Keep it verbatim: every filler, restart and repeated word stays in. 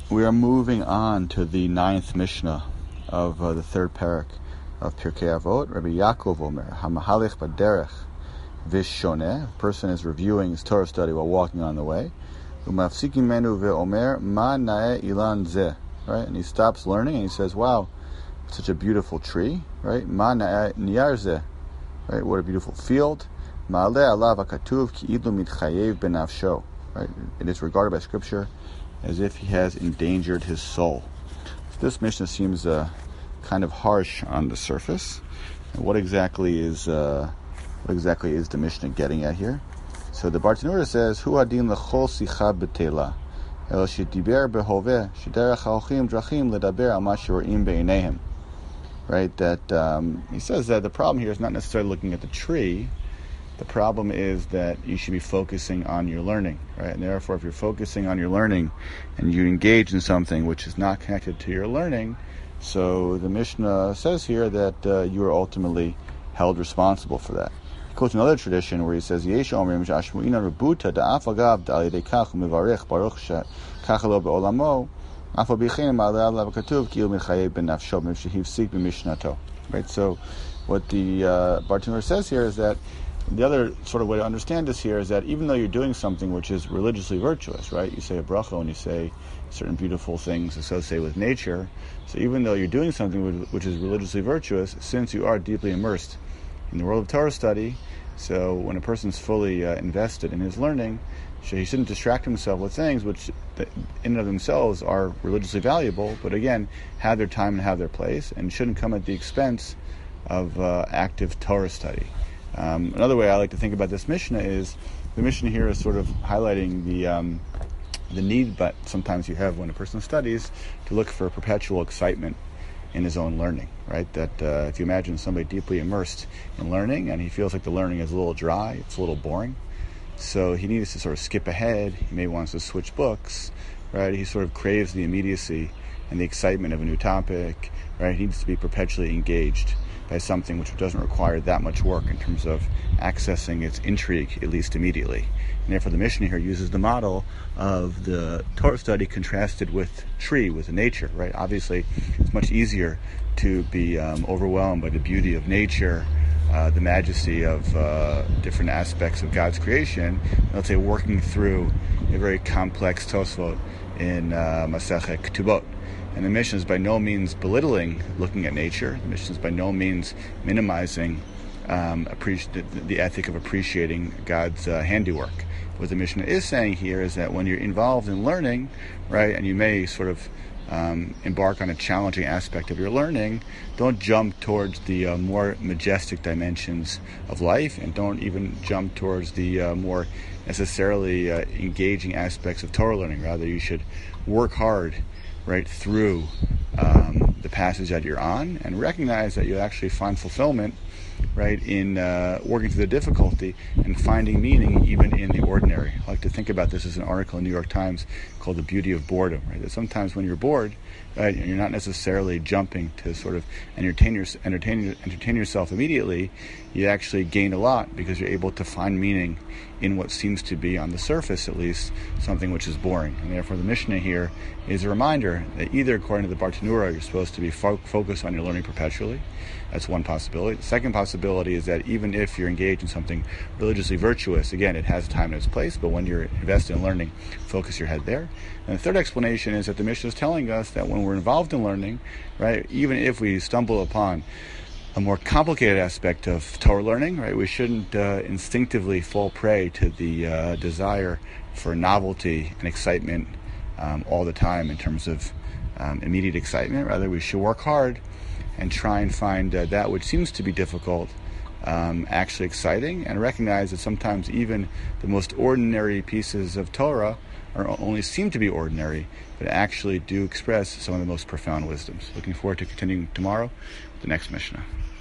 we are moving on to the ninth Mishnah of uh, the third parak of Pirkei Avot. Rabbi Yaakov Omer, Hamahalich Baderech Vishoneh. A person is reviewing his Torah study while walking on the way. Umafsikim menu ve'omer ma nae ilan zeh. Right, and he stops learning and he says, "Wow, it's such a beautiful tree." Right, ma nae niyar zeh. Right, what a beautiful field. Ma'aleh alav hakatuv ki idlu mitchayev benafsho. Right, it is regarded by Scripture as if he has endangered his soul. So this Mishnah seems uh, kind of harsh on the surface. And what exactly is uh, what exactly is the Mishnah getting at here? So the Bartanura says, "Hu adin lechol sicha betela, el shetiber behoveh shederach haochim drachim ledaber al ma sheroim beinehem." Right, that um, he says that the problem here is not necessarily looking at the tree. The problem is that you should be focusing on your learning, right? And therefore, if you're focusing on your learning and you engage in something which is not connected to your learning, so the Mishnah says here that uh, you are ultimately held responsible for that. He quotes another tradition where he says, "Yesh omrim shashmuina rebuta da'afagav da'alidei kach u'mivarech baruch shekachalo be'olamo afal b'chein ma'aleh alav katuv ki u'michayev ben nafsho b'mishihivsik b'mishnato." Right. So, what the uh, Bartanura says here is that the other sort of way to understand this here is that even though you're doing something which is religiously virtuous, right? You say a bracha and you say certain beautiful things associated with nature. So even though you're doing something which is religiously virtuous, since you are deeply immersed in the world of Torah study, so when a person's fully uh, invested in his learning, so he shouldn't distract himself with things which in and of themselves are religiously valuable, but again, have their time and have their place, and shouldn't come at the expense of uh, active Torah study. Um, another way I like to think about this Mishnah is the Mishnah here is sort of highlighting the um, the need that sometimes you have when a person studies to look for perpetual excitement in his own learning, right? That uh, if you imagine somebody deeply immersed in learning and he feels like the learning is a little dry, it's a little boring, so he needs to sort of skip ahead, he may want to switch books, right? He sort of craves the immediacy and the excitement of a new topic, right? He needs to be perpetually engaged by something which doesn't require that much work in terms of accessing its intrigue, at least immediately. And therefore the Mishnah here uses the model of the Torah study contrasted with tree, with nature, right? Obviously, it's much easier to be um, overwhelmed by the beauty of nature, uh, the majesty of uh, different aspects of God's creation, let's say working through a very complex Tosfot in uh, Masechet Ketubot. And the Mishnah is by no means belittling looking at nature. The Mishnah is by no means minimizing um, appreci- the, the ethic of appreciating God's uh, handiwork. What the Mishnah is saying here is that when you're involved in learning, right, and you may sort of um, embark on a challenging aspect of your learning, don't jump towards the uh, more majestic dimensions of life, and don't even jump towards the uh, more necessarily uh, engaging aspects of Torah learning. Rather, you should work hard right through um, the passage that you're on, and recognize that you actually find fulfillment, right, in uh, working through the difficulty and finding meaning even in the ordinary. I like to think about this as an article in the New York Times called "The Beauty of Boredom." Right, that sometimes when you're bored, right, and you're not necessarily jumping to sort of entertain, your, entertain, entertain yourself immediately, you actually gain a lot because you're able to find meaning in what seems to be, on the surface at least, something which is boring. And therefore the Mishnah here is a reminder that either, according to the Bartanura, you're supposed to be fo- focused on your learning perpetually. That's one possibility. The second possibility is that even if you're engaged in something religiously virtuous, again, it has time and its place, but when you're invested in learning, focus your head there. And the third explanation is that the Mishnah is telling us that when we're involved in learning, right, even if we stumble upon a more complicated aspect of Torah learning, right, we shouldn't uh, instinctively fall prey to the uh, desire for novelty and excitement um, all the time in terms of um, immediate excitement. Rather, we should work hard and try and find uh, that which seems to be difficult um, actually exciting, and recognize that sometimes even the most ordinary pieces of Torah are only seem to be ordinary, but actually do express some of the most profound wisdoms. Looking forward to continuing tomorrow with the next Mishnah.